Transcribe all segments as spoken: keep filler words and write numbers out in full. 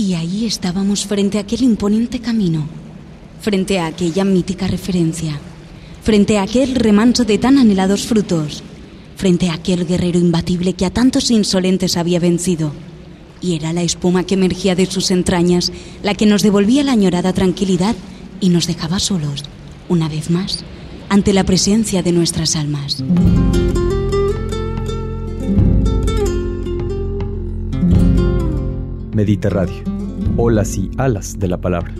Y ahí estábamos frente a aquel imponente camino, frente a aquella mítica referencia, frente a aquel remanso de tan anhelados frutos, frente a aquel guerrero imbatible que a tantos insolentes había vencido. Y era la espuma que emergía de sus entrañas la que nos devolvía la añorada tranquilidad y nos dejaba solos, una vez más, ante la presencia de nuestras almas. Mediterráneo, olas y alas de la palabra.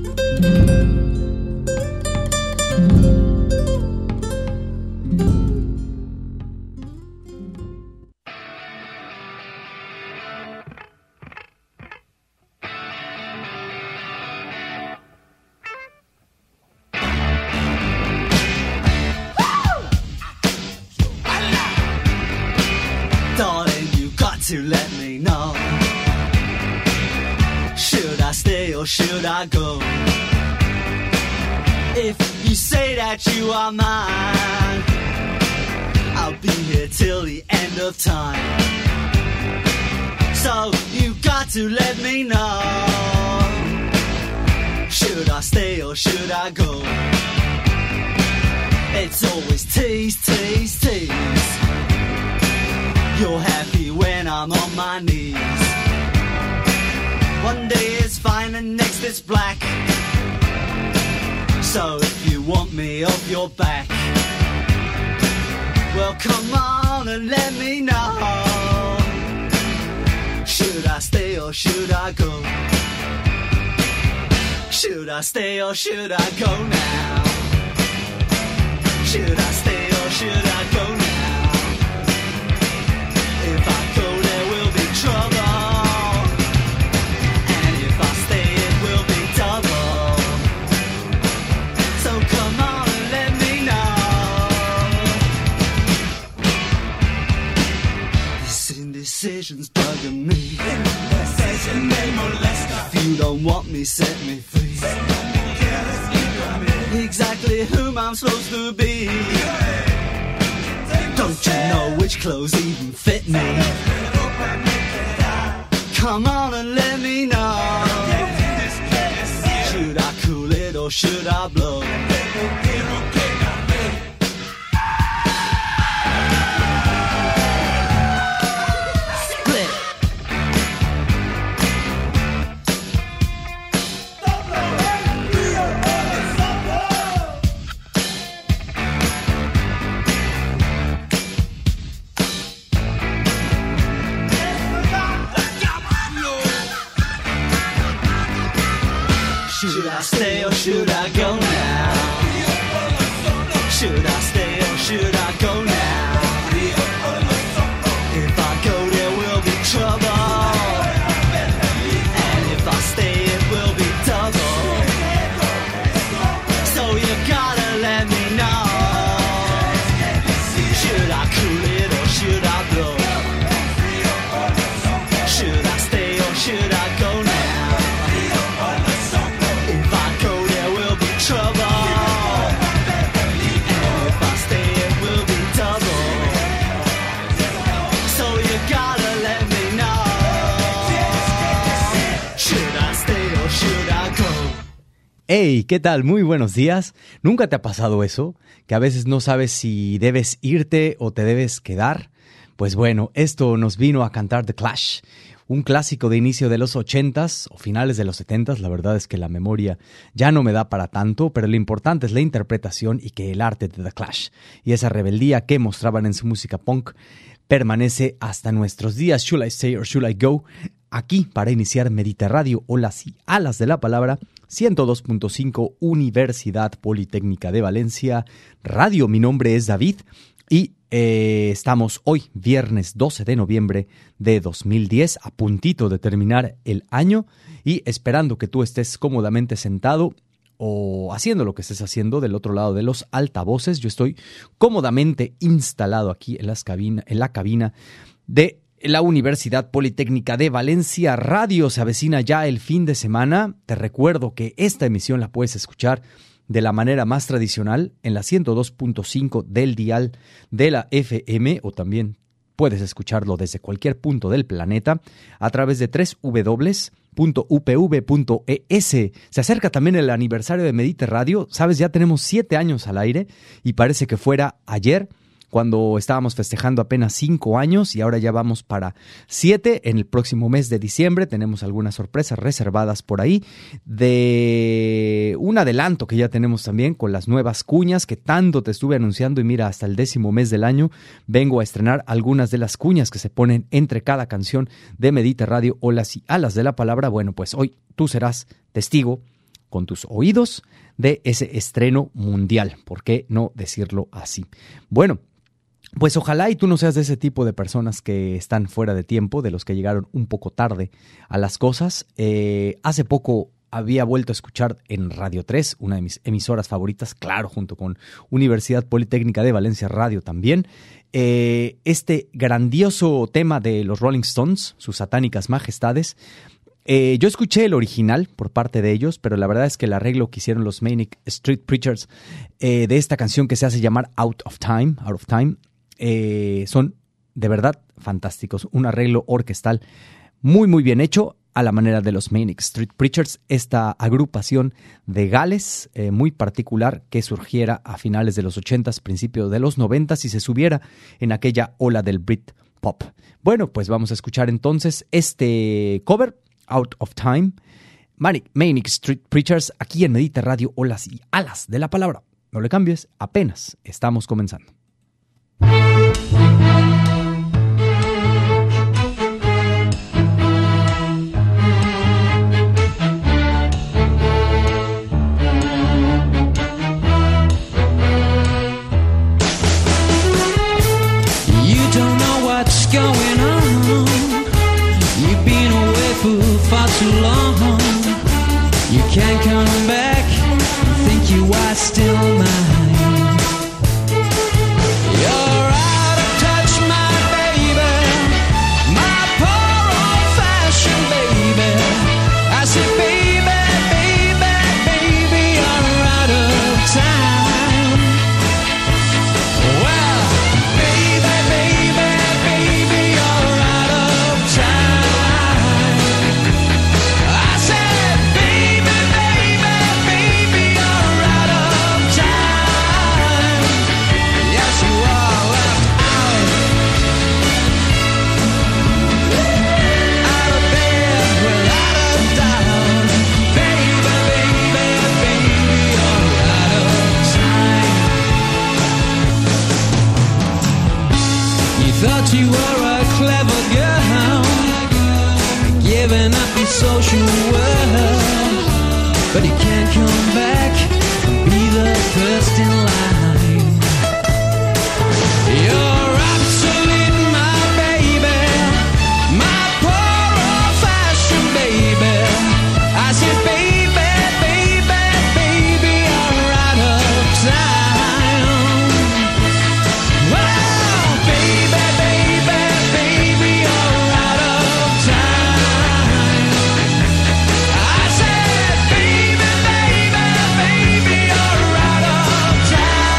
To let me know, should I stay or should I go? If you say that you are mine, I'll be here till the end of time. So you got to let me know, should I stay or should I go? It's always tease, tease, tease. You're happy when I'm on my knees. One day it's fine and next it's black. So if you want me off your back, well come on and let me know, should I stay or should I go? Should I stay or should I go now? Should I stay or should I go now? If I go there will be trouble, and if I stay it will be double. So come on and let me know. This indecision's bugging me. Indecision may molest her. If you don't want me, set me free. Exactly whom I'm supposed to be. Don't you know which clothes even fit me? Come on and let me know, should I cool it or should I blow? Split. Should I stay or should I go now? Should I stay or should I go now? If I go there will be trouble, and if I stay it will be double. So you gotta let me know, should I cool it or should I blow? Should I stay or should I go now? Hey, ¿qué tal? Muy buenos días. ¿Nunca te ha pasado eso? Que a veces no sabes si debes irte o te debes quedar. Pues bueno, esto nos vino a cantar The Clash, un clásico de inicio de los ochentas o finales de los setentas. La verdad es que la memoria ya no me da para tanto, pero lo importante es la interpretación y que el arte de The Clash y esa rebeldía que mostraban en su música punk permanece hasta nuestros días. Should I Stay or Should I Go? Aquí para iniciar Mediterráneo, olas y alas de la palabra, ciento dos punto cinco Universidad Politécnica de Valencia Radio. Mi nombre es David y eh, estamos hoy, viernes doce de noviembre de dos mil diez, a puntito de terminar el año y esperando que tú estés cómodamente sentado o haciendo lo que estés haciendo del otro lado de los altavoces. Yo estoy cómodamente instalado aquí en, las cabina, en la cabina de la Universidad Politécnica de Valencia Radio. Se avecina ya el fin de semana. Te recuerdo que esta emisión la puedes escuchar de la manera más tradicional en la ciento dos punto cinco del dial de la F M, o también puedes escucharlo desde cualquier punto del planeta a través de doble u doble u doble u punto u p v punto e s. Se acerca también el aniversario de Medite Radio. Sabes, ya tenemos siete años al aire y parece que fuera ayer cuando estábamos festejando apenas cinco años y ahora ya vamos para siete. En el próximo mes de diciembre tenemos algunas sorpresas reservadas por ahí, de un adelanto que ya tenemos también con las nuevas cuñas que tanto te estuve anunciando, y mira, hasta el décimo mes del año vengo a estrenar algunas de las cuñas que se ponen entre cada canción de Medite Radio, Olas y Alas de la Palabra. Bueno, pues hoy tú serás testigo con tus oídos de ese estreno mundial. ¿Por qué no decirlo así? Bueno, pues ojalá y tú no seas de ese tipo de personas que están fuera de tiempo, de los que llegaron un poco tarde a las cosas. Eh, hace poco había vuelto a escuchar en Radio tres, una de mis emisoras favoritas, claro, junto con Universidad Politécnica de Valencia Radio también, eh, este grandioso tema de los Rolling Stones, sus satánicas majestades. Eh, yo escuché el original por parte de ellos, pero la verdad es que el arreglo que hicieron los Manic Street Preachers eh, de esta canción que se hace llamar Out of Time, Out of Time, Eh, son de verdad fantásticos. Un arreglo orquestal muy muy bien hecho a la manera de los Manic Street Preachers, esta agrupación de Gales eh, muy particular que surgiera a finales de los ochentas, principios de los noventas y se subiera en aquella ola del Britpop. Bueno, pues vamos a escuchar entonces este cover, Out of Time, Manic, Manic Street Preachers, aquí en Medite Radio, Olas y Alas de la Palabra. No le cambies, apenas estamos comenzando. Going on, you've been away for far too long. You can't come back, think you are still mine. You're out of touch, my baby, my poor old-fashioned baby. I said, baby, baby, baby, you're out of time. Well, baby, baby, thought you were a clever girl, giving up your social world, but you can't come back and be the first in line. You're obsolete, my baby, my poor old-fashioned baby. I said, baby, baby, baby, you're out of time. Well, baby, I said, baby, baby, baby, you're out of time.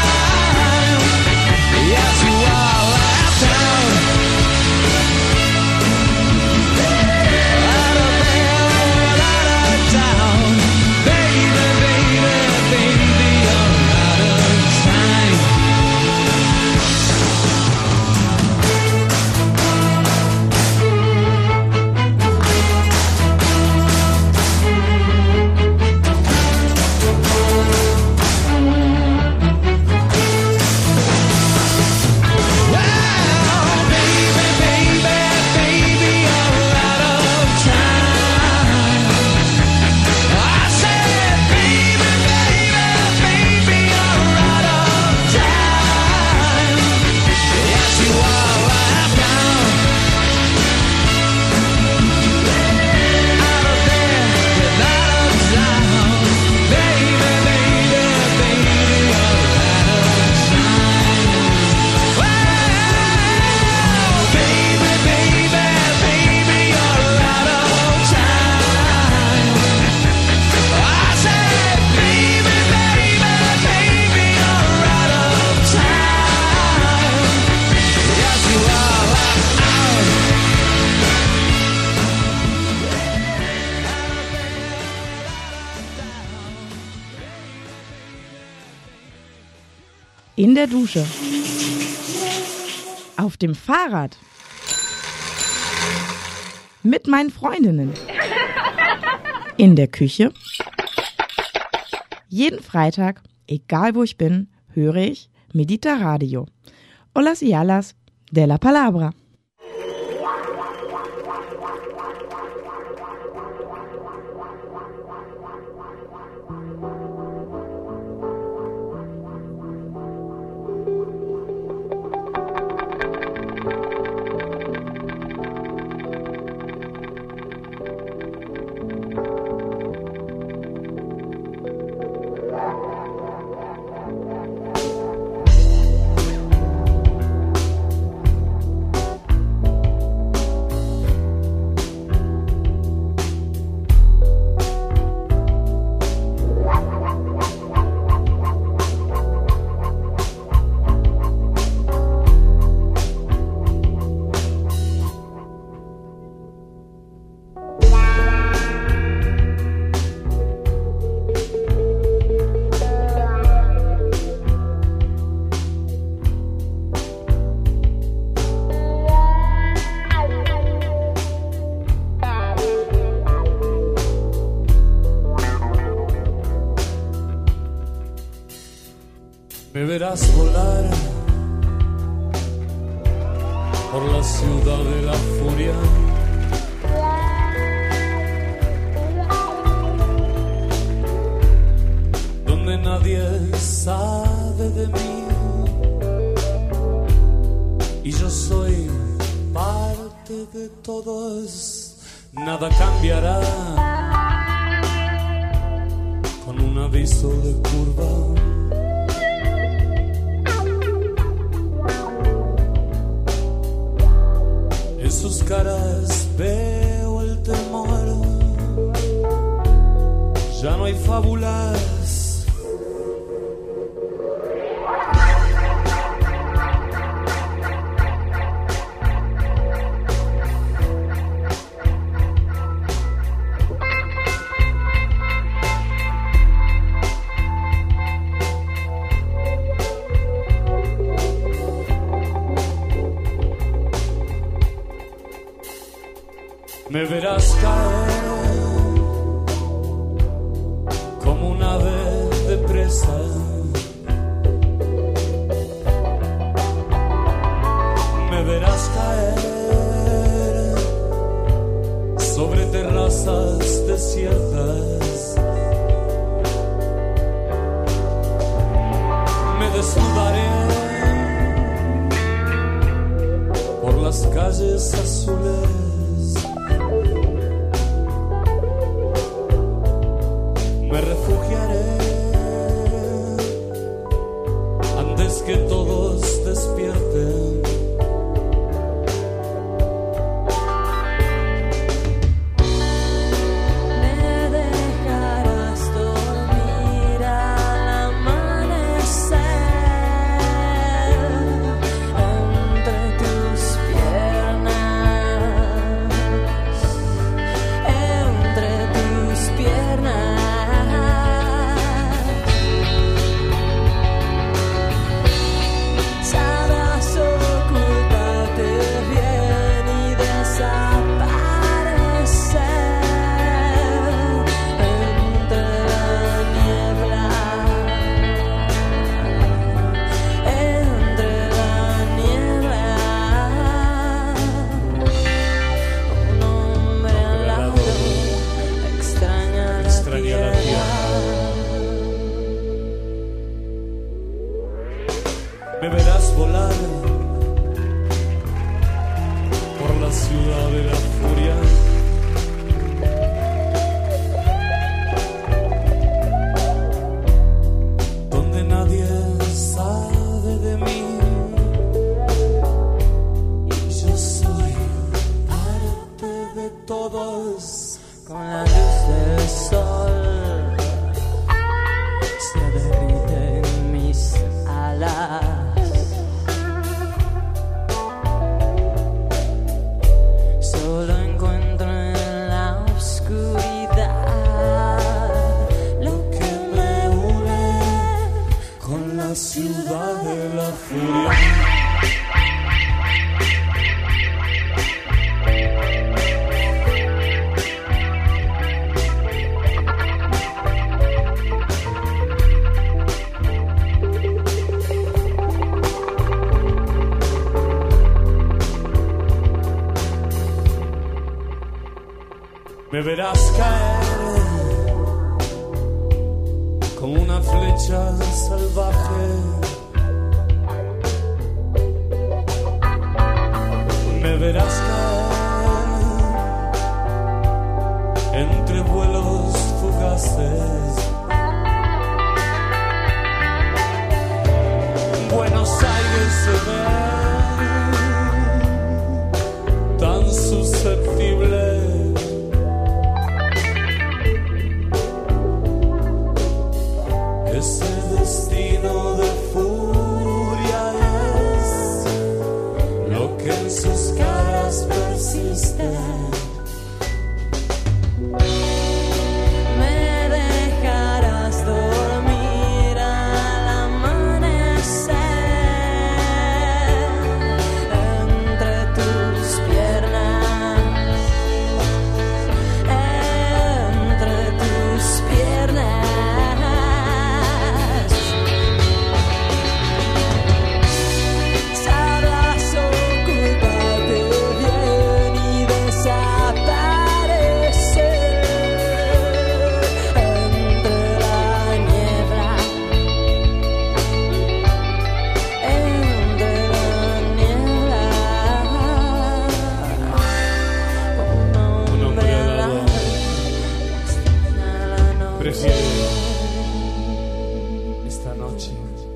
In der Dusche. Auf dem Fahrrad. Mit meinen Freundinnen. In der Küche. Jeden Freitag, egal wo ich bin, höre ich Medita Radio. Olas y alas de la palabra. Me verás volar por la ciudad de la furia. Donde nadie sabe de mí y yo soy parte de todos. Nada cambiará con un aviso de curva. En sus caras veo el temor. Ya no hay fábulas. Me verás caer como un ave de presa. Me verás caer sobre terrazas desiertas. Me desnudaré por las calles azules. Me refugiaré antes que todos despierten. Me dejarás dormir al amanecer entre tus piernas, entre tus piernas. Me verás volar por la ciudad de la furia. Donde nadie sabe de mí y yo soy parte de todos. Con la luz del sol se derriten mis alas. Ciudad de me verás caer como una flecha salvaje. Me verás caer entre vuelos fugaces. Buenos Aires se ve tan susceptible. Ese destino de furia es lo que en sus caras persiste. Me dejarás dormir al amanecer entre tus piernas, entre tus piernas. Sabrás ocultarte bien y desaparecer entre la niebla, entre la niebla. Un hombre alado Prefiero esta noche.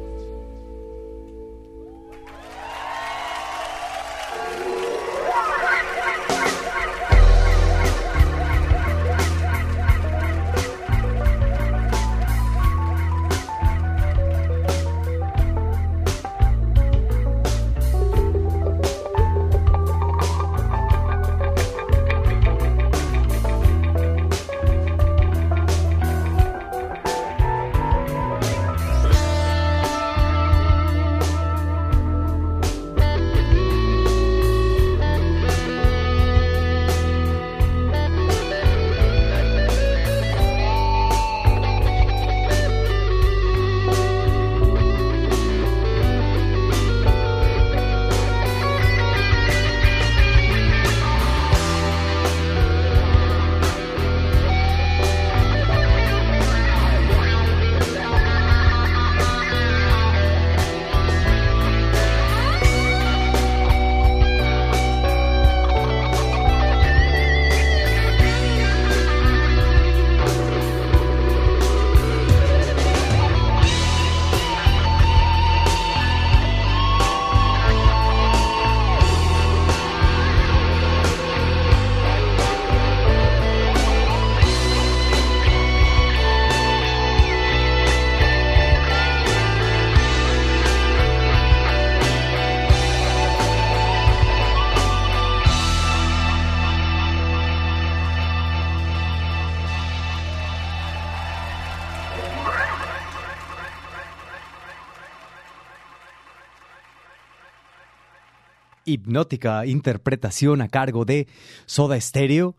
Hipnótica interpretación a cargo de Soda Stereo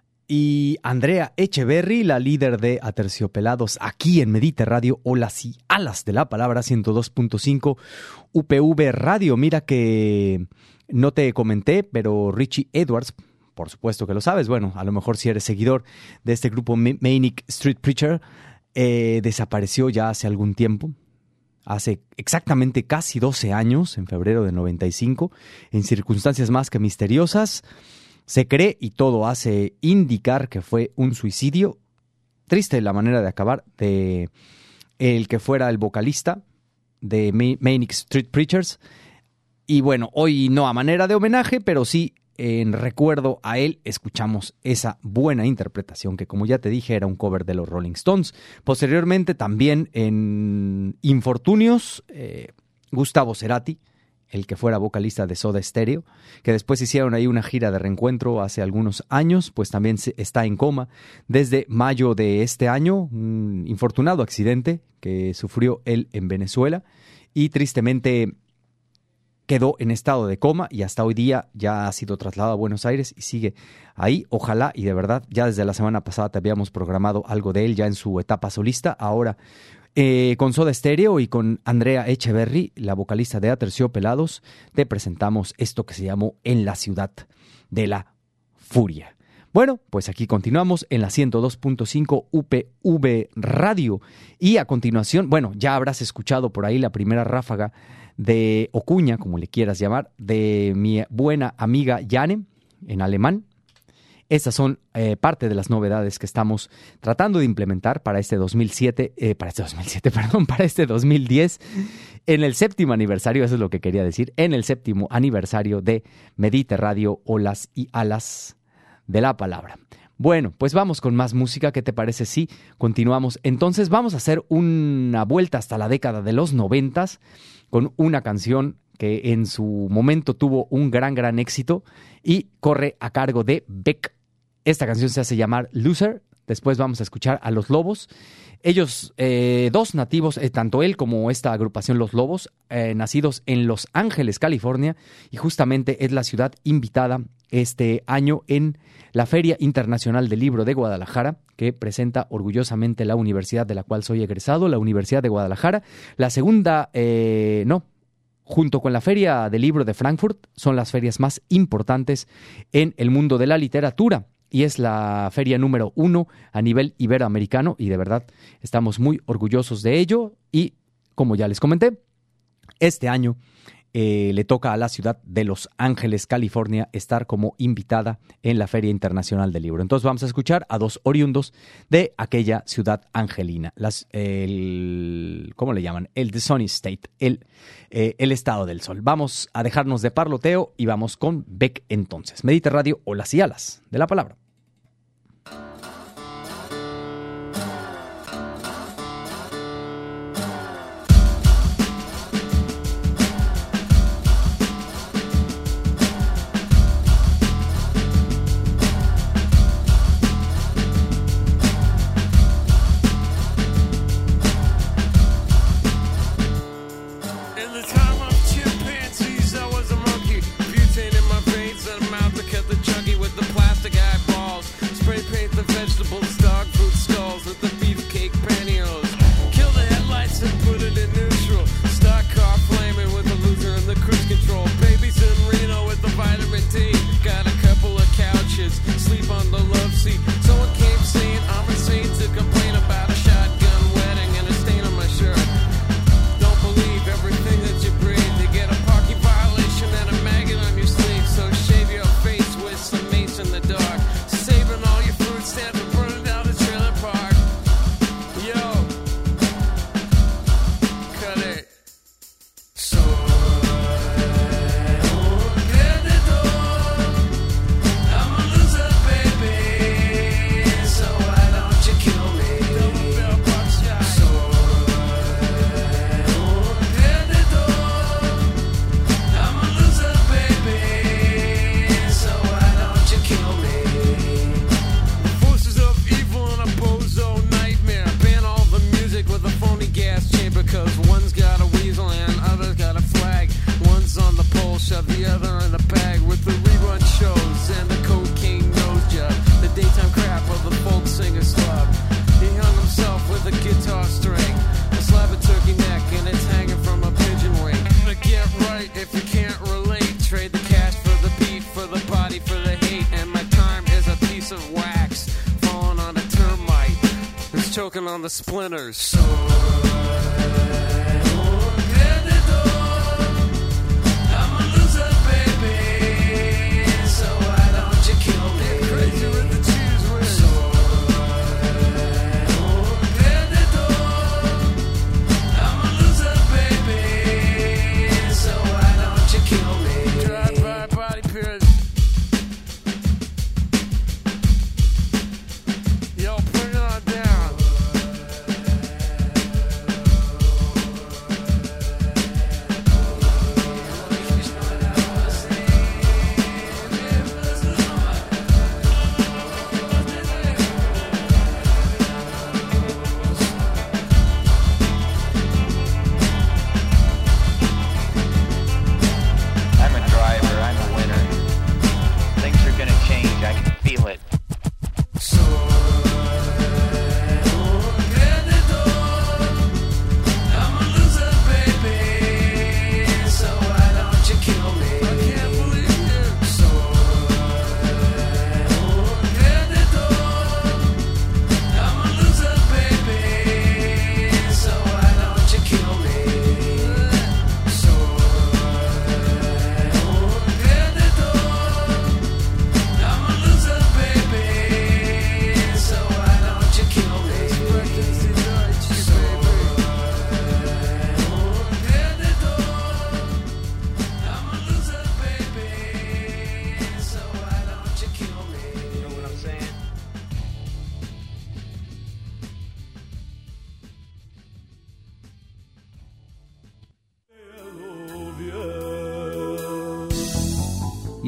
y Andrea Echeverry, la líder de Aterciopelados, aquí en Mediter Radio, Olas y Alas de la Palabra, ciento dos punto cinco U P V Radio. Mira que no te comenté, pero Richie Edwards, por supuesto que lo sabes, bueno, a lo mejor si eres seguidor de este grupo Manic Street Preacher, eh, desapareció ya hace algún tiempo. Hace exactamente casi doce años, en febrero de noventa y cinco, en circunstancias más que misteriosas, se cree y todo hace indicar que fue un suicidio. Triste la manera de acabar de el que fuera el vocalista de Manic Street Preachers. Y bueno, hoy no a manera de homenaje, pero sí en recuerdo a él, escuchamos esa buena interpretación que, como ya te dije, era un cover de los Rolling Stones. Posteriormente, también en Infortunios, eh, Gustavo Cerati, el que fuera vocalista de Soda Stereo, que después hicieron ahí una gira de reencuentro hace algunos años, pues también está en coma desde mayo de este año, un infortunado accidente que sufrió él en Venezuela y tristemente quedó en estado de coma y hasta hoy día ya ha sido trasladado a Buenos Aires y sigue ahí. Ojalá, y de verdad, ya desde la semana pasada te habíamos programado algo de él ya en su etapa solista. Ahora, eh, con Soda Stereo y con Andrea Echeverry, la vocalista de Aterciopelados, te presentamos esto que se llamó En la Ciudad de la Furia. Bueno, pues aquí continuamos en la ciento dos punto cinco U P V Radio. Y a continuación, bueno, ya habrás escuchado por ahí la primera ráfaga de o cuña, como le quieras llamar, de mi buena amiga Jane, en alemán. Estas son eh, parte de las novedades que estamos tratando de implementar para este dos mil siete, eh, para este dos mil siete, perdón, para este dos mil diez, en el séptimo aniversario, eso es lo que quería decir, en el séptimo aniversario de Medite Radio, Olas y Alas de la Palabra. Bueno, pues vamos con más música. ¿Qué te parece si continuamos? Entonces vamos a hacer una vuelta hasta la década de los noventas con una canción que en su momento tuvo un gran, gran éxito y corre a cargo de Beck. Esta canción se hace llamar Loser. Después vamos a escuchar a Los Lobos. Ellos, eh, dos nativos, eh, tanto él como esta agrupación Los Lobos, eh, nacidos en Los Ángeles, California, y justamente es la ciudad invitada este año en la Feria Internacional del Libro de Guadalajara, que presenta orgullosamente la universidad de la cual soy egresado, la Universidad de Guadalajara. La segunda, eh, no, junto con la Feria del Libro de Frankfurt, son las ferias más importantes en el mundo de la literatura. Y es la feria número uno a nivel iberoamericano y de verdad estamos muy orgullosos de ello. Y como ya les comenté, este año eh, le toca a la ciudad de Los Ángeles, California, estar como invitada en la Feria Internacional del Libro. Entonces vamos a escuchar a dos oriundos de aquella ciudad angelina, las, el, ¿cómo le llaman? El The Sunny State, el, eh, el estado del sol. Vamos a dejarnos de parloteo y vamos con Beck entonces. Medite Radio, Olas y Alas de la Palabra. In the time of chimpanzees, I was a monkey. Butane in my veins and a mouth to cut the chunky with the plastic eyeballs. Spray paint the vegetables, dog food skulls with the beefcake pantyhose. Kill the headlights and put it in neutral. Stock car flaming with the loser and the cruise control. Babies in Reno with the vitamin D. Got a couple of couches, sleep on the love seat. Someone came saying I'm insane to complain about a shotgun wedding and a stain on my shirt. Don't believe everything that you breathe. You get a parking violation and a maggot on your sleeve. So shave your face with some mace in the dark. Saving all your food stamps and burning down the trailer park. Yo, cut it. So I'm a loser, baby. So why don't you kill me? Double bell buckshot. So I'm a loser, baby. So why don't you kill me? Forces of evil and a bozo nightmare. Ban all the music with a phony gas chamber. Cause one's got a weasel and other's got a flag. One's on the pole, shove the other in a bag. With the rerun shows and the cocaine nose job. The daytime crap of the folk singer slub. He hung himself with a guitar string. A slab of turkey neck and it's hanging from a pigeon wing. But get right if you can't relate. Trade the cash for the beef, for the body, for the hate. And my time is a piece of wax falling on a termite who's choking on the splinters. So I'm a loser, baby. So why don't you kill me? Get crazy with the cheese whiz. So I'm a loser, baby. So why don't you kill me? Drive by body pierce. Yo, bring it on down.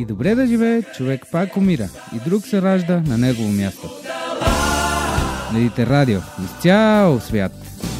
И добре да живее, човек пак умира. И друг се ражда на негово място. Медите радио из цял свят.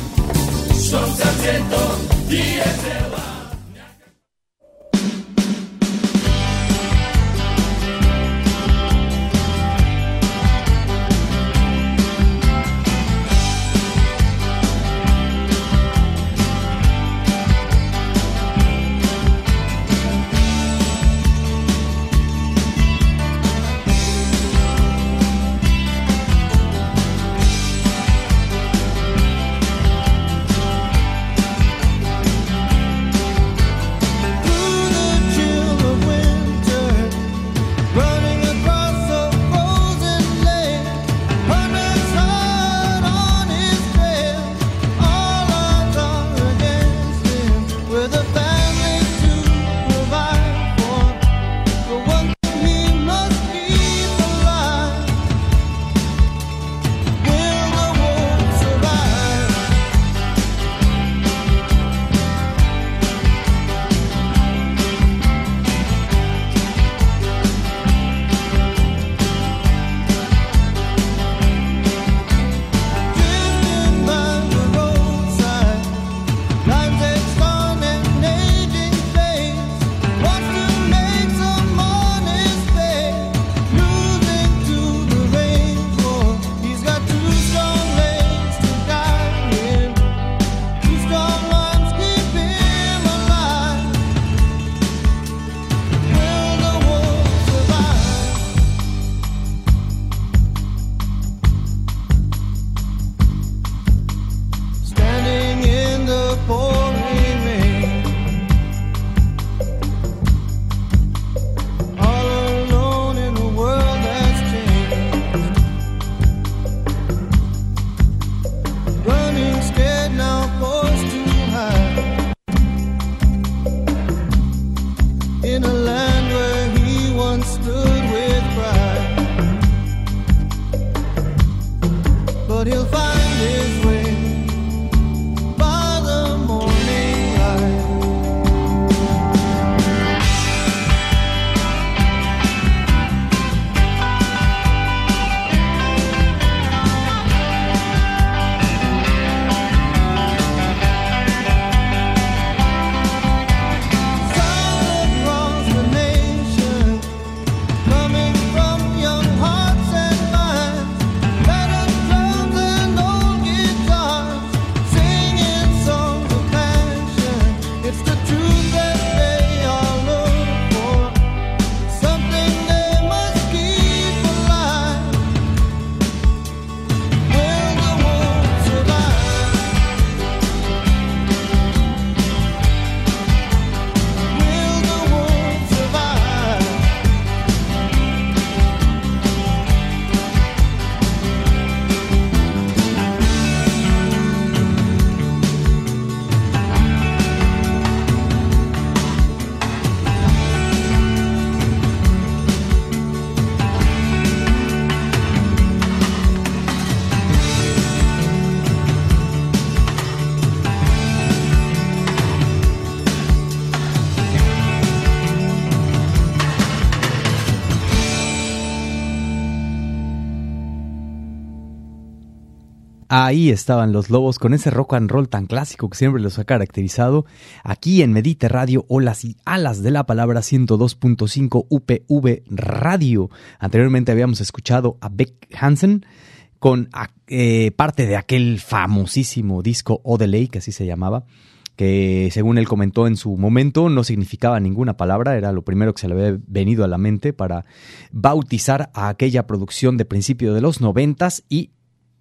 Ahí estaban los Lobos con ese rock and roll tan clásico que siempre los ha caracterizado. Aquí en Medite Radio, Olas y Alas de la Palabra ciento dos punto cinco U P V Radio. Anteriormente habíamos escuchado a Beck Hansen con eh, parte de aquel famosísimo disco Odelay, que así se llamaba, que según él comentó en su momento no significaba ninguna palabra, era lo primero que se le había venido a la mente para bautizar a aquella producción de principio de los noventas y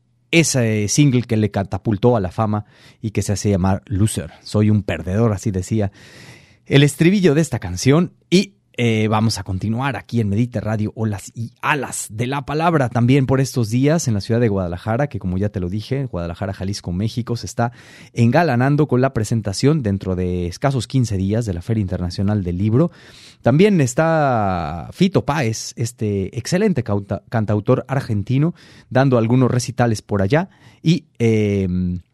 ese single que le catapultó a la fama y que se hace llamar Loser. Soy un perdedor, así decía el estribillo de esta canción. Y eh, vamos a continuar aquí en Medite Radio, Olas y Alas de la Palabra. También por estos días en la ciudad de Guadalajara, que como ya te lo dije, Guadalajara, Jalisco, México, se está engalanando con la presentación dentro de escasos quince días de la Feria Internacional del Libro. También está Fito Páez, este excelente cauta, cantautor argentino, dando algunos recitales por allá. Y eh,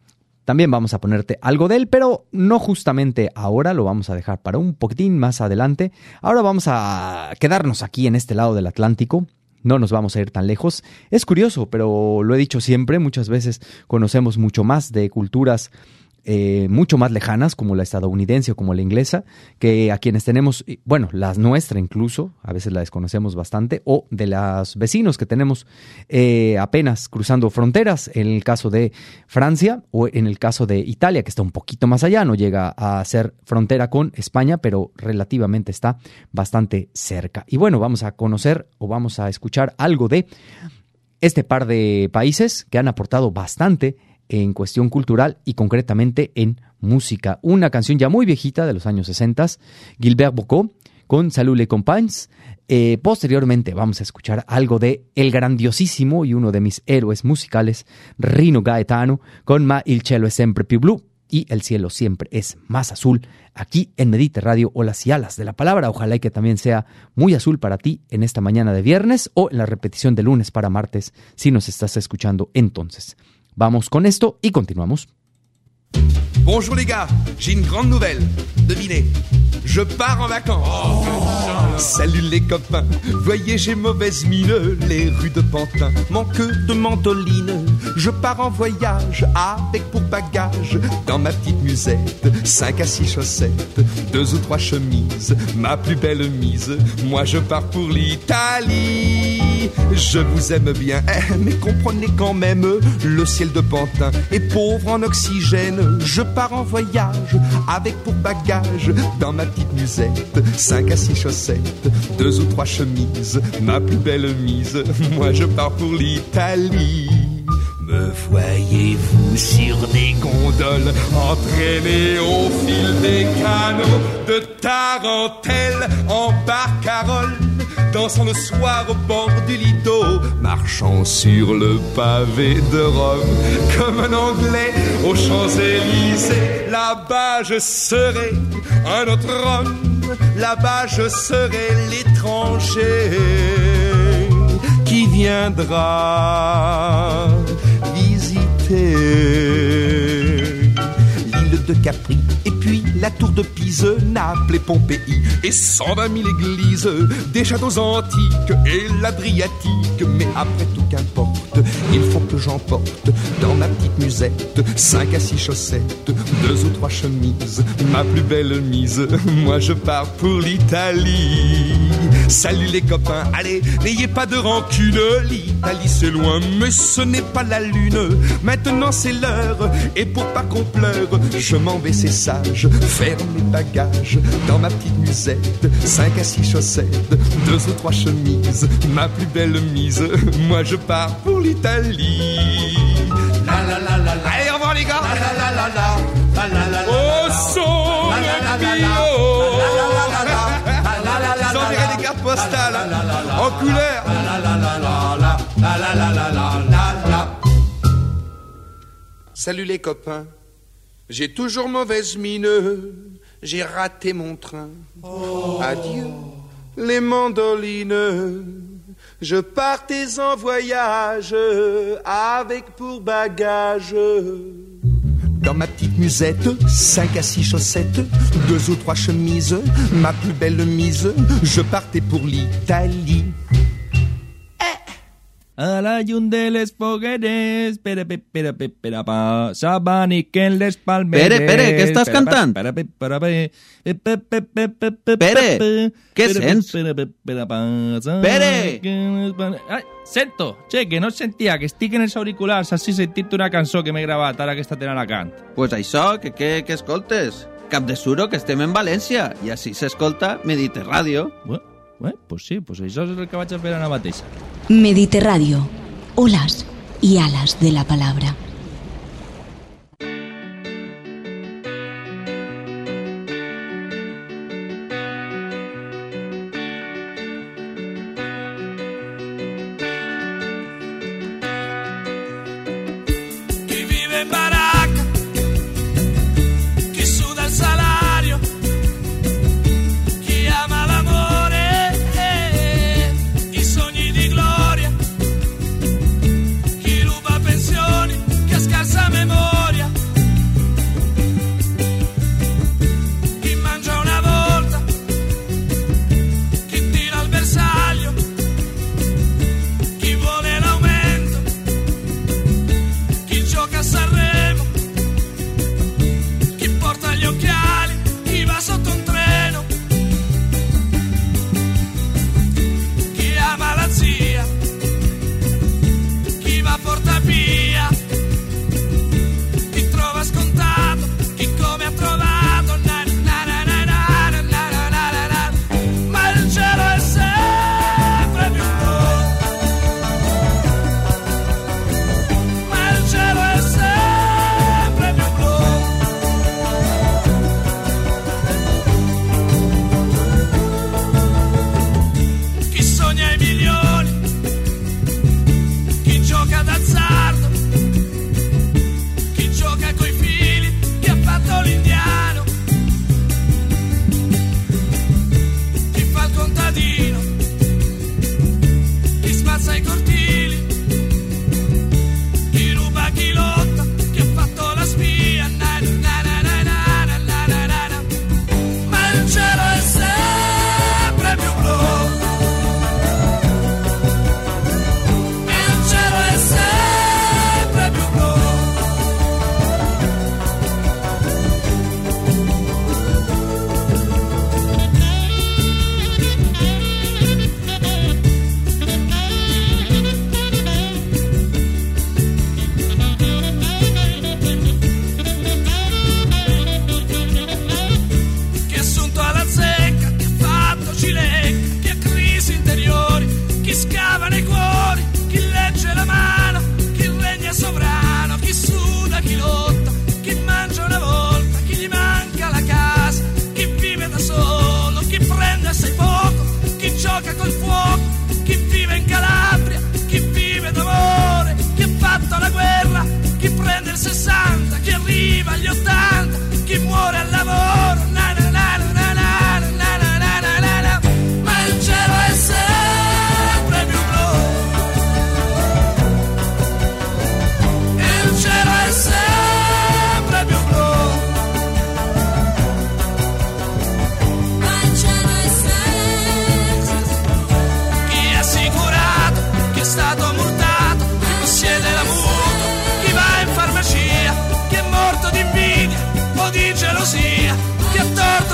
También vamos a ponerte algo de él, pero no justamente ahora, lo vamos a dejar para un poquitín más adelante. Ahora vamos a quedarnos aquí en este lado del Atlántico. No nos vamos a ir tan lejos. Es curioso, pero lo he dicho siempre, muchas veces conocemos mucho más de culturas eh, mucho más lejanas, como la estadounidense o como la inglesa, que a quienes tenemos, bueno, la nuestra incluso, a veces la desconocemos bastante, o de los vecinos que tenemos eh, apenas cruzando fronteras, en el caso de Francia o en el caso de Italia, que está un poquito más allá, no llega a ser frontera con España, pero relativamente está bastante cerca. Y bueno, vamos a conocer o vamos a escuchar algo de este par de países que han aportado bastante en cuestión cultural y concretamente en música. Una canción ya muy viejita de los años sesenta, Gilbert Bécaud con Salut les Compagnes. Eh, posteriormente vamos a escuchar algo de el grandiosísimo y uno de mis héroes musicales, Rino Gaetano, con Ma il cielo è sempre più blu, y el cielo siempre es más azul, aquí en Mediterráneo, olas y alas de la palabra. Ojalá y que también sea muy azul para ti en esta mañana de viernes o en la repetición de lunes para martes, si nos estás escuchando entonces. Vamos con esto y continuamos. Bonjour les gars, j'ai une grande nouvelle. Devinez, je pars en vacances. Oh, salut les copains, voyez j'ai mauvaise mine. Les rues de Pantin manquent de mandoline. Je pars en voyage avec pour bagage dans ma petite musette cinq à six chaussettes, deux ou trois chemises, ma plus belle mise. Moi je pars pour l'Italie. Je vous aime bien, eh, mais comprenez quand même, le ciel de Pantin est pauvre en oxygène. Je pars en voyage avec pour bagage dans ma petite musette cinq à six chaussettes, deux ou trois chemises, ma plus belle mise. Moi je pars pour l'Italie. Me voyez-vous sur des gondoles, entraîné au fil des canaux, de Tarentelle en barcarolle, dansant le soir au bord du Lido, marchant sur le pavé de Rome, comme un Anglais aux Champs-Élysées. Là-bas je serai un autre homme, là-bas je serai l'étranger qui viendra visiter l'île de Capri et puis la tour de Pise, Naples et Pompéi et cent vingt mille églises, des châteaux antiques et l'Adriatique. Mais après tout qu'importe, il faut que j'emporte dans ma petite musette cinq à six chaussettes, deux ou trois chemises, ma plus belle mise. Moi je pars pour l'Italie. Salut les copains, allez, n'ayez pas de rancune. L'Italie c'est loin, mais ce n'est pas la lune. Maintenant c'est l'heure, et pour pas qu'on pleure, je m'en vais, c'est sage, faire mes bagages dans ma petite musette, cinq à six chaussettes, deux ou trois chemises, ma plus belle mise. Moi je pars pour l'Italie. La la la la la. Allez, au revoir les gars. La la la la la. La la la la. Au son bio. Vous enverrez des cartes postales en couleur. La la la la la la la la la la la. Salut les copains. J'ai toujours mauvaise mine, j'ai raté mon train. Oh. Adieu les mandolines. Je partais en voyage avec pour bagage dans ma petite musette cinq à six chaussettes, deux ou trois chemises, ma plus belle mise. Je partais pour l'Italie. A la llum de les fogueres, pere, pere, pere, pere, pa, s'abanic en les palmeres. Pere, Pere, què estàs cantant? Pere, què sents? Pere! Ai, sento, che, que no sentia, que estic en els auriculars, així sentit una cançó que m'he gravat ara aquesta tenen a cant. Pues això, que, que, que escoltes? Cap de suro, que estem en València, i així s'escolta Mediterràdio. Bueno. Bueno, pues sí, pues això és el que vaig a fer ara mateix. Mediterráneo, olas y alas de la palabra. Chi vive in baracca, chi suda il salario, chi ama l'amore, i sogni di gloria, chi ruba pensioni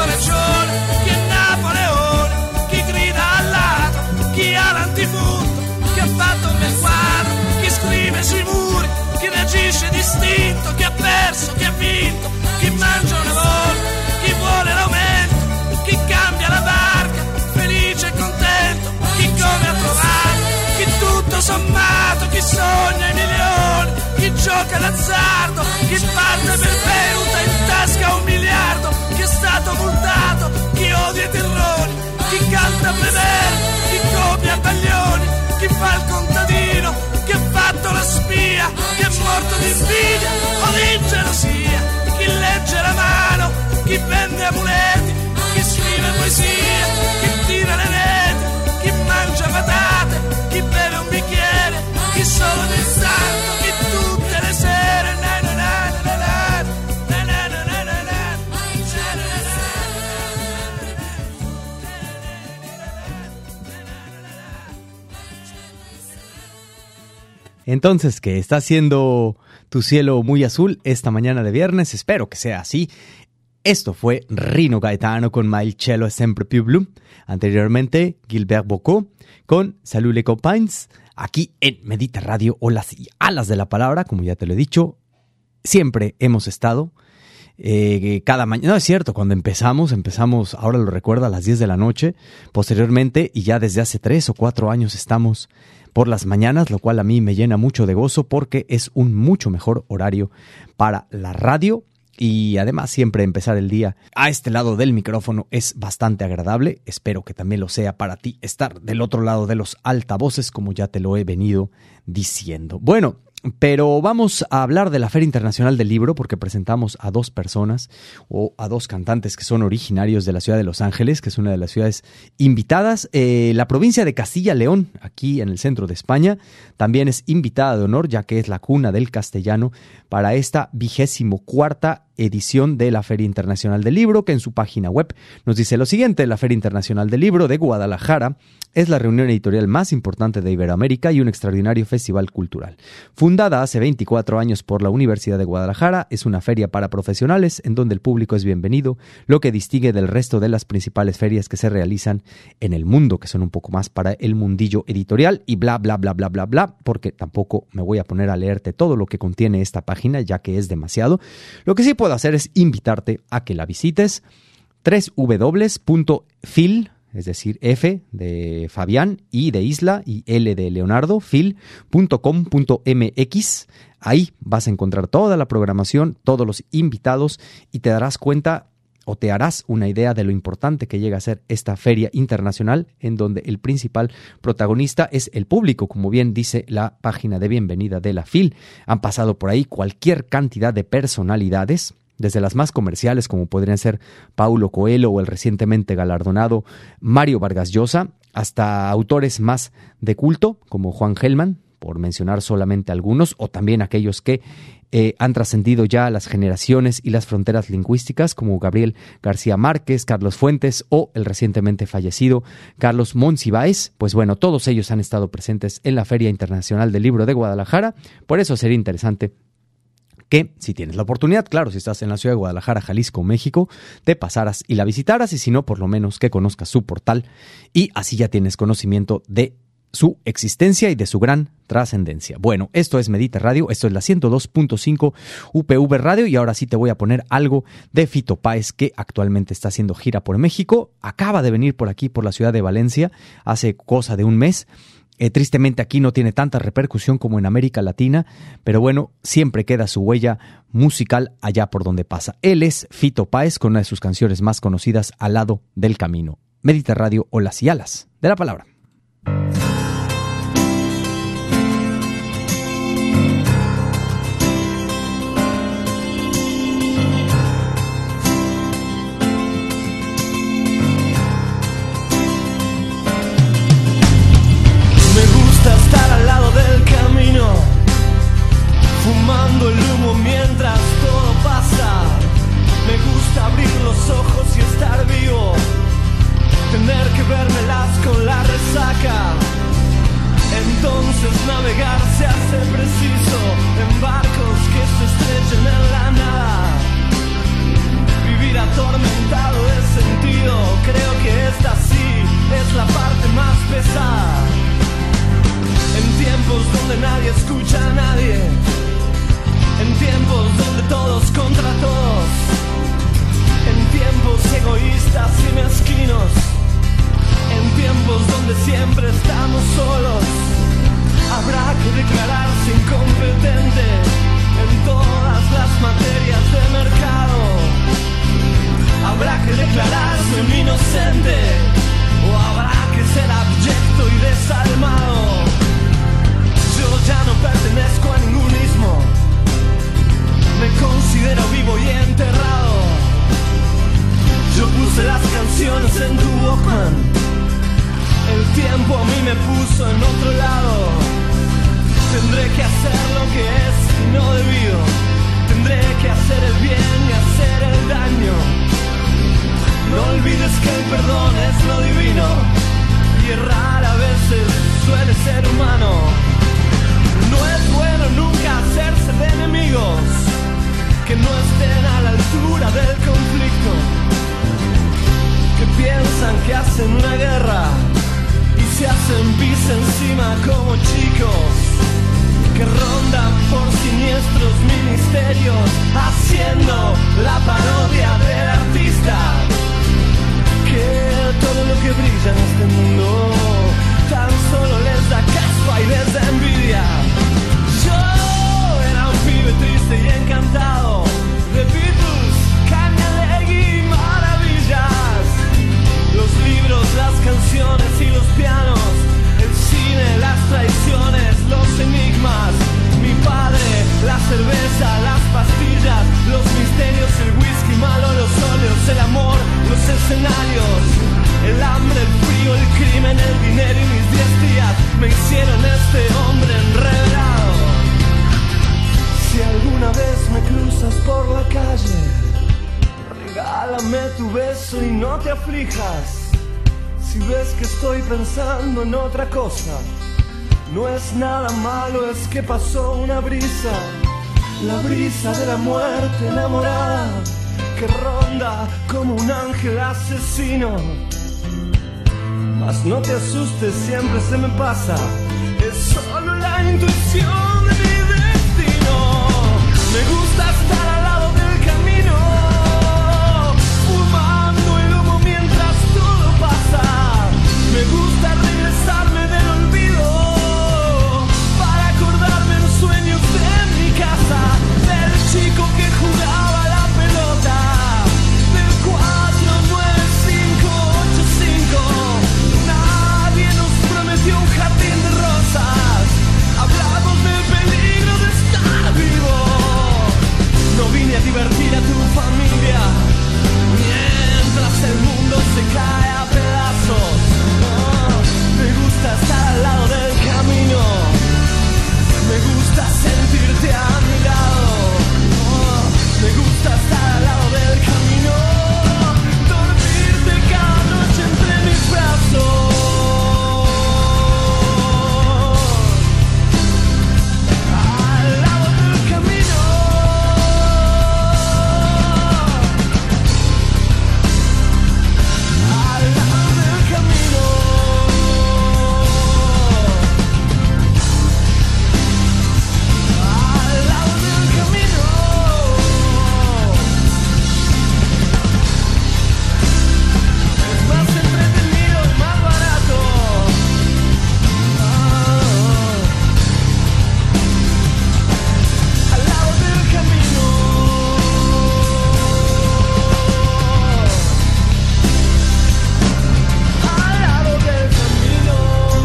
fatto ragione, chi è Napoleone, chi grida al ladro, chi ha l'antifurto, chi ha fatto il quadro, chi scrive sui muri, chi reagisce distinto, chi ha perso, chi ha vinto, chi mangia una volta, chi vuole l'aumento, chi cambia la barca, felice e contento, chi come ha trovato, chi tutto sommato, chi sogna i milioni, chi gioca l'azzardo, chi parte per Beirut in tasca un miliardo, chi è stato multato, chi odia i terroni, chi canta Prever, chi copia Baglioni, chi fa il contadino, chi ha fatto la spia, chi è morto di invidia o di gelosia, chi legge la mano, chi vende amuleti, chi scrive poesia, chi tira le reti, chi mangia patate, chi beve un bicchiere, chi solo nel santo, chi tutte le sere. Na na na na na, na na na na na na, Entonces, ¿qué está haciendo tu cielo muy azul esta mañana de viernes? Espero que sea así. Esto fue Rino Gaetano con Ma il cielo è sempre più blu. Anteriormente, Gilbert Bocaux con Salut les copains. Aquí en Medita Radio, o las alas de la palabra, como ya te lo he dicho, siempre hemos estado. Eh, cada mañana, no es cierto, cuando empezamos, empezamos, ahora lo recuerdo, a las diez de la noche. Posteriormente, y ya desde hace tres o cuatro años estamos por las mañanas, lo cual a mí me llena mucho de gozo porque es un mucho mejor horario para la radio. Y además siempre empezar el día a este lado del micrófono es bastante agradable. Espero que también lo sea para ti estar del otro lado de los altavoces, como ya te lo he venido diciendo. Bueno, pero vamos a hablar de la Feria Internacional del Libro porque presentamos a dos personas o a dos cantantes que son originarios de la ciudad de Los Ángeles, que es una de las ciudades invitadas. Eh, la provincia de Castilla-León, aquí en el centro de España, también es invitada de honor, ya que es la cuna del castellano para esta vigésimo cuarta edición de la Feria Internacional del Libro, que en su página web nos dice lo siguiente: la Feria Internacional del Libro de Guadalajara es la reunión editorial más importante de Iberoamérica y un extraordinario festival cultural. Fundada hace veinticuatro años por la Universidad de Guadalajara, es una feria para profesionales en donde el público es bienvenido, lo que distingue del resto de las principales ferias que se realizan en el mundo, que son un poco más para el mundillo editorial y bla, bla, bla, bla, bla, bla, porque tampoco me voy a poner a leerte todo lo que contiene esta página, ya que es demasiado. Lo que sí puedo hacer es invitarte a que la visites, doble u doble u doble u punto fil, es decir, F de Fabián, I de Isla y L de Leonardo, fil punto com punto m x. Ahí vas a encontrar toda la programación, todos los invitados y te darás cuenta o te harás una idea de lo importante que llega a ser esta feria internacional, en donde el principal protagonista es el público, como bien dice la página de bienvenida de la F I L. Han pasado por ahí cualquier cantidad de personalidades, desde las más comerciales, como podrían ser Paulo Coelho o el recientemente galardonado Mario Vargas Llosa, hasta autores más de culto, como Juan Gelman, por mencionar solamente algunos, o también aquellos que eh, han trascendido ya las generaciones y las fronteras lingüísticas, como Gabriel García Márquez, Carlos Fuentes o el recientemente fallecido Carlos Monsiváis. Pues bueno, todos ellos han estado presentes en la Feria Internacional del Libro de Guadalajara. Por eso sería interesante que, si tienes la oportunidad, claro, si estás en la ciudad de Guadalajara, Jalisco, México, te pasaras y la visitaras, y si no, por lo menos que conozcas su portal, y así ya tienes conocimiento de su existencia y de su gran trascendencia. Bueno, esto es Medita Radio, esto es la ciento dos punto cinco U P V Radio, y ahora sí te voy a poner algo de Fito Páez, que actualmente está haciendo gira por México. Acaba de venir por aquí, por la ciudad de Valencia, hace cosa de un mes. Eh, tristemente aquí no tiene tanta repercusión como en América Latina, pero bueno, siempre queda su huella musical allá por donde pasa. Él es Fito Páez, con una de sus canciones más conocidas, Al lado del camino. Medita Radio, olas y alas de la palabra. Fumando el humo mientras todo pasa. Me gusta abrir los ojos y estar vivo, tener que vérmelas con la resaca. Entonces navegar se hace preciso en barcos que se estrellen en la nada. Vivir atormentado es es la parte más pesada. En tiempos donde nadie escucha a nadie, en tiempos donde todos contra todos, en tiempos egoístas y mezquinos, en tiempos donde siempre estamos solos, habrá que declararse incompetente en todas las materias de mercado. Habrá que declararse un inocente, o habrá que ser abyecto y desalmado. Yo ya no pertenezco a ningún ismo, me considero vivo y enterrado. Yo puse las canciones en tu Walkman, el tiempo a mí me puso en otro lado. Tendré que hacer lo que es y no debido, tendré que hacer el bien y hacer el daño. No olvides que el perdón es lo divino, y errar a veces suele ser humano. No es bueno nunca hacerse de enemigos que no estén a la altura del conflicto, que piensan que hacen una guerra y se hacen pis encima como chicos, que rondan por siniestros ministerios haciendo la parodia del artista, que todo lo que brilla en este mundo tan solo les da caspa y les da envidia. Yo era un pibe triste y encantado de Beatles, Cañalegui y maravillas. Los libros, las canciones y los pianos, el cine, las traiciones, los enigmas, mi padre, la cerveza, las pastillas, los misterios, el whisky malo, los óleos, el amor, los escenarios, el hambre, el frío, el crimen, el dinero y mis diez días me hicieron este hombre enredado. Si alguna vez me cruzas por la calle, regálame tu beso y no te aflijas. Si ves que estoy pensando en otra cosa, no es nada malo, es que pasó una brisa, la brisa de la muerte enamorada, que ronda como un ángel asesino. Mas no te asustes, siempre se me pasa, es solo la intuición de mi destino. Me gusta estar al lado del camino, fumando el humo mientras todo pasa. Me gusta regresarme del olvido para acordarme en sueños de mi casa, del chico que jugaba la pelota, del cuatro nueve cinco ocho cinco. Nadie nos prometió un jardín de rosas, hablamos del peligro de estar vivo. No vine a divertir a tu familia mientras el mundo se cae a pedazos. Oh, me gusta estar al lado del camino, me gusta sentirte a mi lado. Oh, me gusta estar al lado del camino, dormirte cada noche entre mis brazos. Al lado del camino, al lado del camino. Al lado del camino. Es más entretenido y más barato. Ah, al lado del camino. Al lado del camino.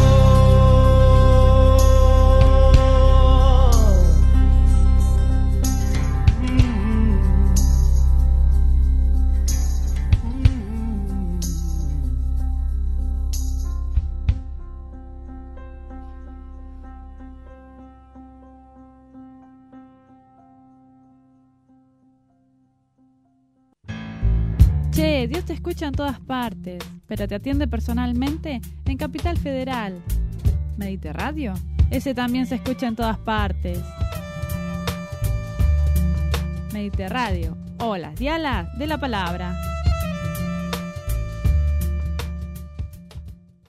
Che, Dios te escucha en todas partes, pero te atiende personalmente en Capital Federal. Mediterradio, ese también se escucha en todas partes. Mediterradio, olas, dialas de la palabra.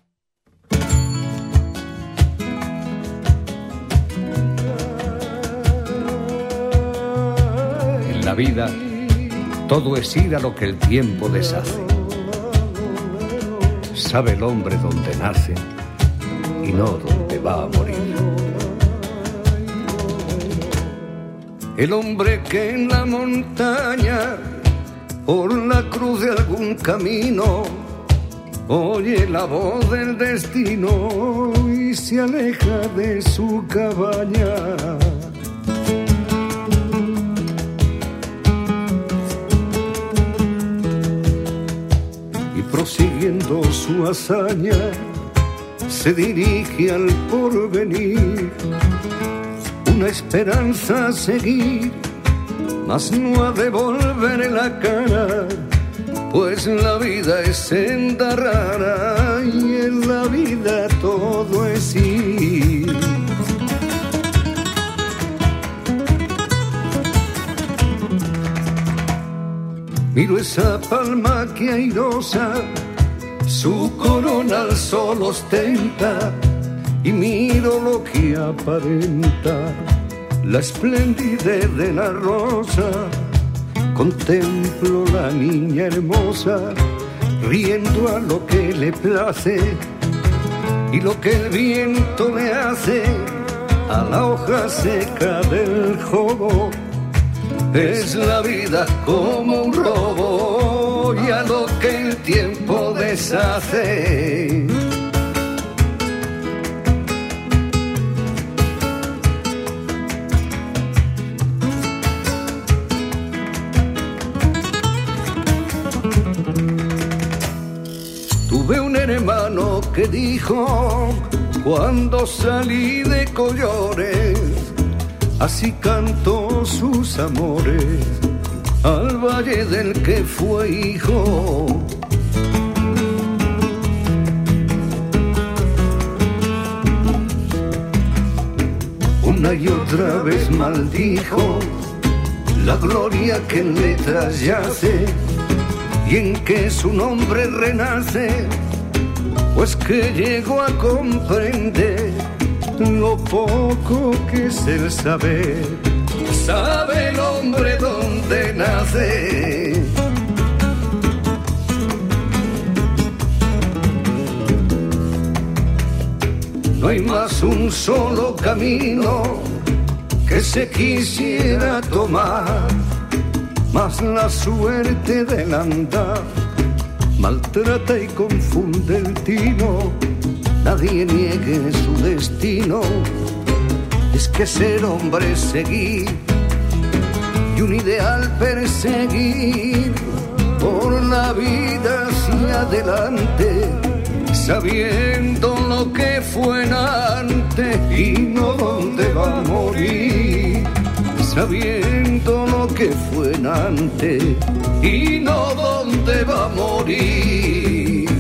la vida todo es ir a lo que el tiempo deshace. Sabe el hombre dónde nace y no dónde va a morir. El hombre que en la montaña, por la cruz de algún camino, oye la voz del destino y se aleja de su cabaña. Y prosiguiendo su hazaña, se dirige al porvenir, una esperanza a seguir, mas no ha de volver la cara, pues la vida es senda rara y en la vida todo es ir. Miro esa palma que airosa su corona al sol ostenta y miro lo que aparenta la esplendidez de la rosa. Contemplo la niña hermosa riendo a lo que le place y lo que el viento le hace a la hoja seca del jobo. Es la vida como un robo y a lo que el tiempo deshace. Tuve un hermano que dijo cuando salí de Collores, así cantó sus amores al valle del que fue hijo. Una y otra vez maldijo la gloria que en letras yace y en que su nombre renace, pues que llegó a comprender lo poco que es el saber. Sabe el hombre dónde nace. No hay más un solo camino que se quisiera tomar, mas la suerte del andar maltrata y confunde el tino. Nadie niegue su destino, es que ser hombre es seguir y un ideal perseguir por la vida hacia adelante, sabiendo lo que fue antes y no dónde va a morir, sabiendo lo que fue antes y no dónde va a morir.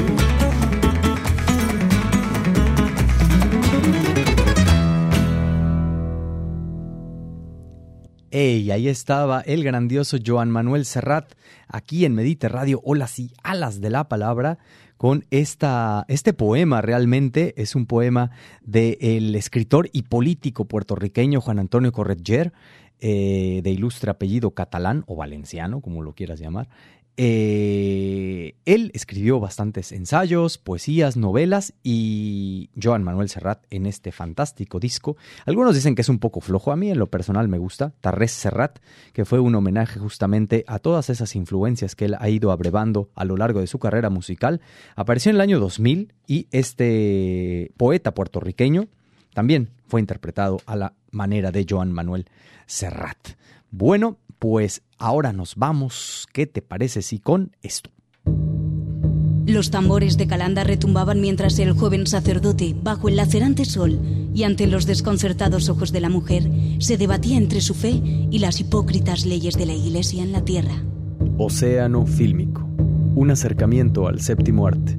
Hey, ahí estaba el grandioso Joan Manuel Serrat, aquí en Medite Radio, Olas y Alas de la Palabra, con esta, este poema. Realmente es un poema del escritor y político puertorriqueño Juan Antonio Corretger, eh, de ilustre apellido catalán o valenciano, como lo quieras llamar. Eh, él escribió bastantes ensayos, poesías, novelas, y Joan Manuel Serrat en este fantástico disco. Algunos dicen que es un poco flojo, a mí en lo personal me gusta, Tarrés Serrat, que fue un homenaje justamente a todas esas influencias que él ha ido abrevando a lo largo de su carrera musical. Apareció en el año dos mil y este poeta puertorriqueño también fue interpretado a la manera de Joan Manuel Serrat. Bueno, pues ahora nos vamos. ¿Qué te parece si con esto? Los tambores de Calanda retumbaban mientras el joven sacerdote, bajo el lacerante sol y ante los desconcertados ojos de la mujer, se debatía entre su fe y las hipócritas leyes de la Iglesia en la tierra. Océano Fílmico, un acercamiento al séptimo arte.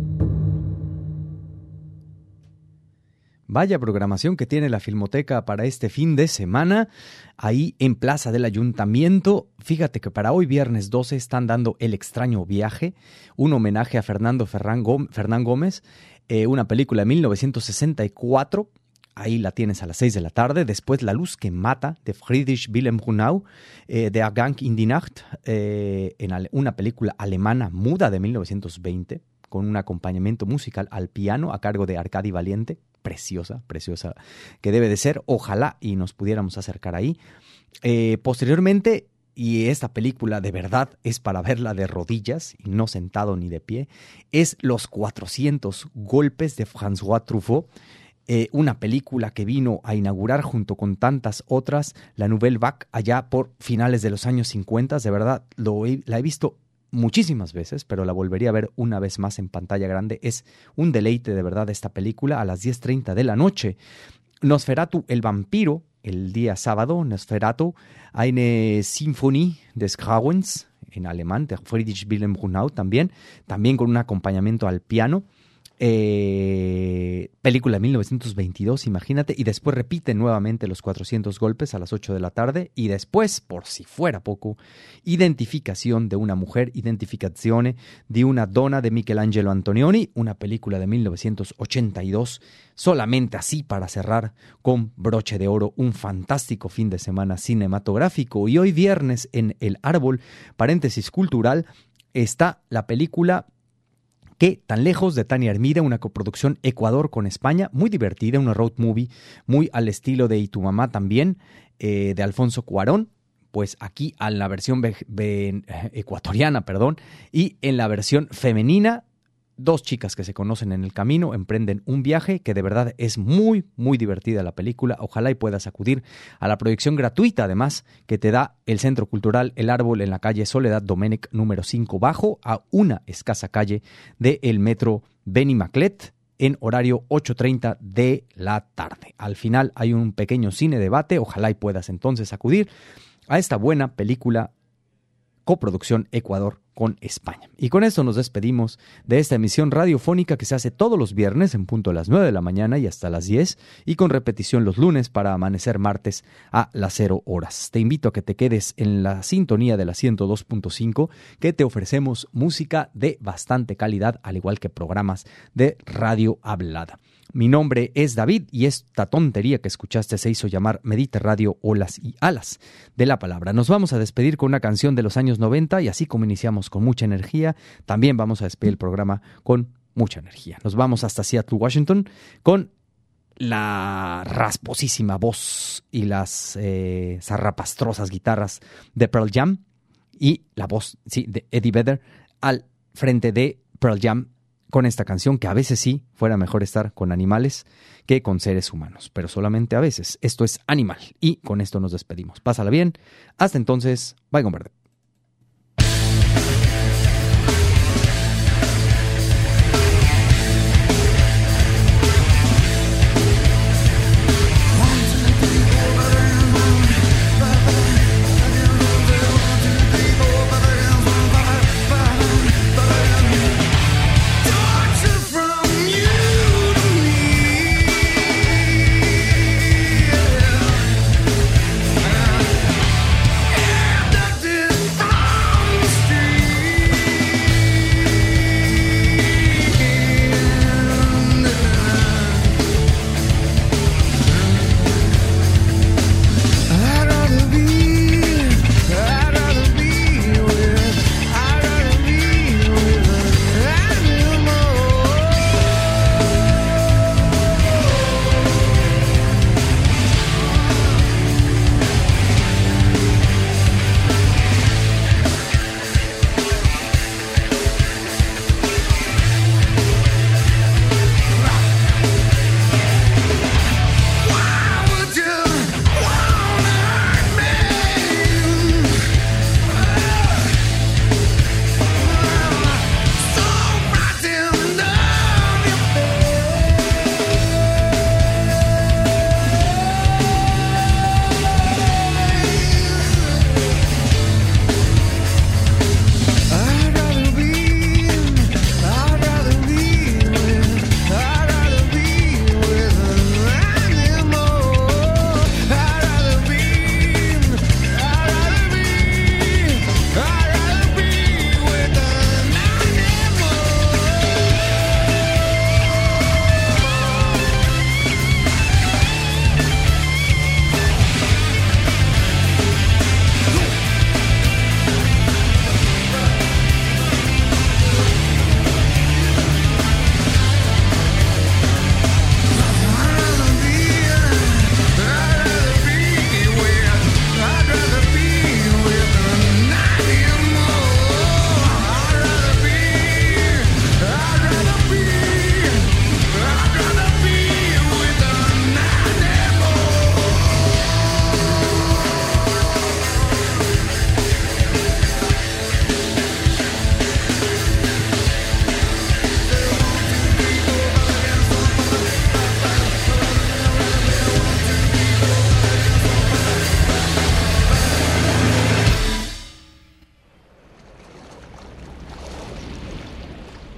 Vaya programación que tiene la Filmoteca para este fin de semana, ahí en Plaza del Ayuntamiento. Fíjate que para hoy, viernes doce, están dando El extraño viaje, un homenaje a Fernando Fernán Gómez, eh, una película de mil novecientos sesenta y cuatro. ahí la tienes a las seis de la tarde. Después La luz que mata, de Friedrich Wilhelm Grunau, eh, Der Gang in die Nacht, eh, en ale- una película alemana muda de mil novecientos veinte, con un acompañamiento musical al piano a cargo de Arcadi Valiente. Preciosa, preciosa que debe de ser. Ojalá y nos pudiéramos acercar ahí. Eh, posteriormente, y esta película de verdad es para verla de rodillas y no sentado ni de pie, es Los cuatrocientos golpes de François Truffaut, eh, una película que vino a inaugurar junto con tantas otras la Nouvelle Vague allá por finales de los años cincuenta. De verdad, lo he, la he visto muchísimas veces, pero la volvería a ver una vez más en pantalla grande. Es un deleite de verdad esta película. A las diez treinta de la noche, Nosferatu el vampiro, el día sábado, Nosferatu, eine Symphonie des Grauens, en alemán, de Friedrich Wilhelm Grunau también, también con un acompañamiento al piano. Eh, película de mil novecientos veintidós, imagínate, y después repite nuevamente Los cuatrocientos golpes a las ocho de la tarde, y después, por si fuera poco, Identificación de una mujer, Identificazione di una donna de Michelangelo Antonioni, una película de mil novecientos ochenta y dos, solamente así para cerrar con broche de oro un fantástico fin de semana cinematográfico. Y hoy viernes en El Árbol, paréntesis cultural, está la película ¿Qué tan lejos?, de Tania Hermida, una coproducción Ecuador con España, muy divertida, una road movie muy al estilo de Y tu mamá también, eh, de Alfonso Cuarón. Pues aquí a la versión ve- ve- ecuatoriana, perdón, y en la versión femenina, dos chicas que se conocen en el camino emprenden un viaje que de verdad es muy, muy divertida la película. Ojalá y puedas acudir a la proyección gratuita, además, que te da el Centro Cultural El Árbol en la calle Soledad Domènech número cinco bajo, a una escasa calle del metro Benimaclet, en horario ocho treinta de la tarde. Al final hay un pequeño cine debate. Ojalá y puedas entonces acudir a esta buena película coproducción Ecuador con España. Y con esto nos despedimos de esta emisión radiofónica que se hace todos los viernes en punto a las nueve de la mañana y hasta las diez, y con repetición los lunes para amanecer martes a las cero horas. Te invito a que te quedes en la sintonía de la ciento dos punto cinco, que te ofrecemos música de bastante calidad, al igual que programas de radio hablada. Mi nombre es David y esta tontería que escuchaste se hizo llamar Medite Radio, Olas y Alas de la Palabra. Nos vamos a despedir con una canción de los años noventa, y así como iniciamos con mucha energía, también vamos a despedir el programa con mucha energía. Nos vamos hasta Seattle, Washington, con la rasposísima voz y las eh, zarrapastrosas guitarras de Pearl Jam y la voz, sí, de Eddie Vedder al frente de Pearl Jam, con esta canción que a veces sí fuera mejor estar con animales que con seres humanos, pero solamente a veces. Esto es Animal, y con esto nos despedimos. Pásala bien. Hasta entonces, bye con verde. This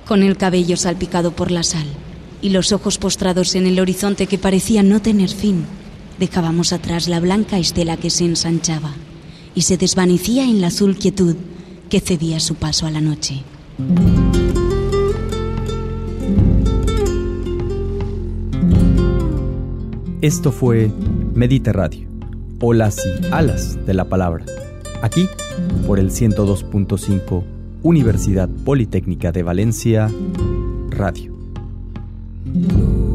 con el cabello salpicado por la sal y los ojos postrados en el horizonte que parecía no tener fin, dejábamos atrás la blanca estela que se ensanchaba y se desvanecía en la azul quietud que cedía su paso a la noche. Esto fue Medita Radio, olas y alas de la palabra, aquí por el ciento dos punto cinco Universidad Politécnica de Valencia Radio.